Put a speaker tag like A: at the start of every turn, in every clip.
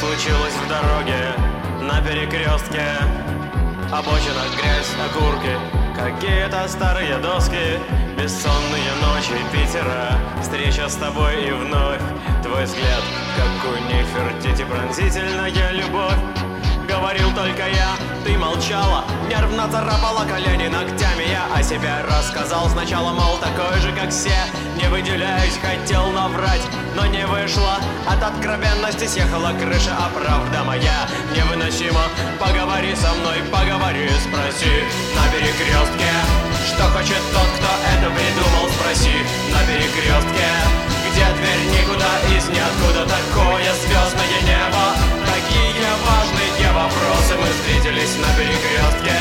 A: случилось в дороге на перекрестке? Обочина, грязь, окурки, какие-то старые доски, бессонные ночи Питера, встреча с тобой и вновь твой взгляд, как у Нефертити, пронзительная любовь. Говорил только я, ты молчала, нервно царапала колени ногтями. Я о себе рассказал сначала, мол, такой же, как все, не выделяюсь, хотел наврать, но не вышло. От откровенности съехала крыша, а правда моя невыносима. Поговори со мной, поговори, спроси на перекрестке, что хочет тот, кто это придумал. Спроси на перекрестке, где дверь никуда из ниоткуда, такое звездное небо, такие важные вопросы. Мы встретились на перекрестке.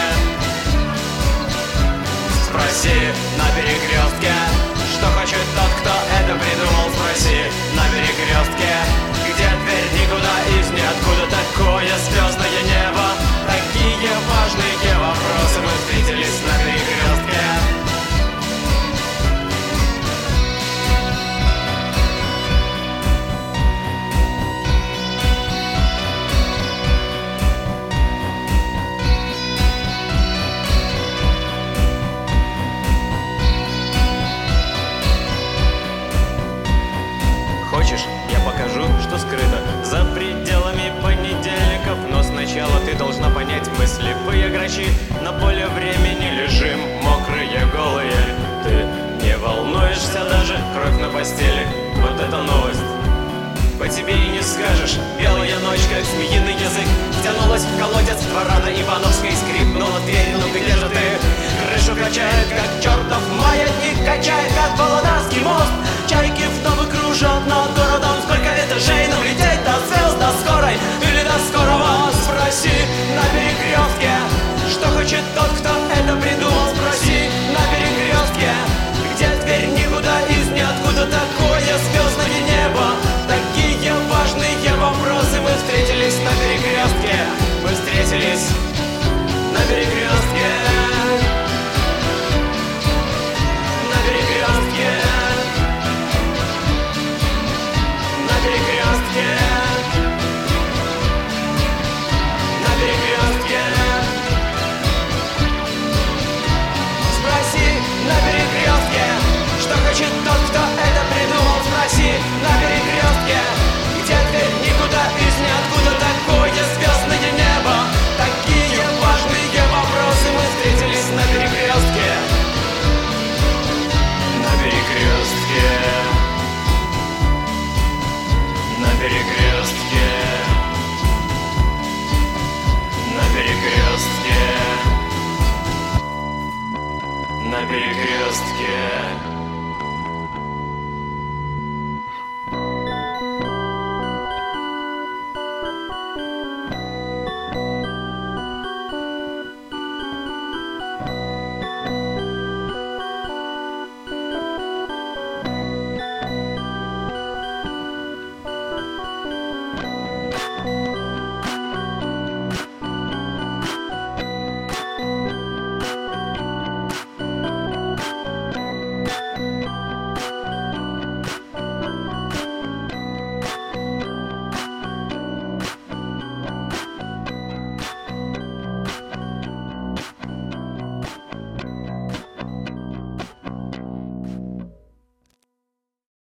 A: Спроси на перекрестке, что хочет тот, кто это придумал. Спроси на перекрестке, где дверь никуда из ниоткуда, такое звездное небо, такие важные вопросы. Мы встретились на перекрестке. Хочешь, я покажу, что скрыто за пределами понедельников, но сначала ты должна понять, мы слепые грачи, на поле времени лежим, мокрые, голые. Ты не волнуешься даже, кровь на постели, вот это новость. По тебе и не скажешь, белая ночь, как змеиный язык, втянулась в колодец двора на Ивановской, скрипнула дверь, ну где же ты? Крышу качает, как чертов маятник, качает, как Володарский мост. Чайки вновь кружат над городом, сколько этажей нам лететь до звезд, до скорой или до скорого. Спроси на перекрестке, что хочет тот, кто это придумал. Спроси на перекрестке, где дверь никуда из ниоткуда, такое звездное небо, такие важные вопросы. Мы встретились на перекрестке. Мы встретились на перекрестке. На перекрестке. На перекрестке.